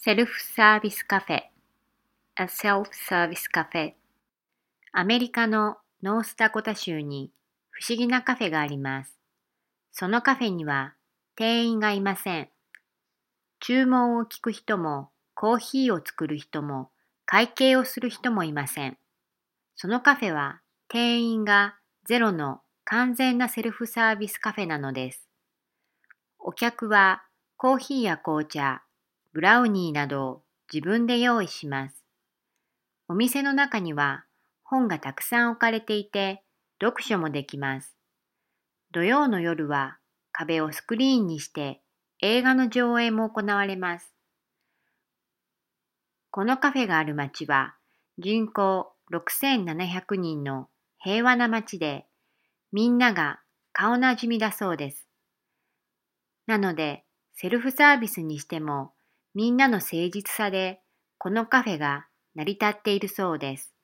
セルフサービスカフェ A self-service cafe。 アメリカのノースダコタ州に不思議なカフェがあります。そのカフェには店員がいません。注文を聞く人も、コーヒーを作る人も、会計をする人もいません。そのカフェは店員がゼロの完全なセルフサービスカフェなのです。お客はコーヒーや紅茶、ブラウニーなどを自分で用意します。お店の中には本がたくさん置かれていて、読書もできます。土曜の夜は壁をスクリーンにして映画の上映も行われます。このカフェがある町は人口6700人の平和な町で、みんなが顔なじみだそうです。なので、セルフサービスにしてもみんなの誠実さでこのカフェが成り立っているそうです。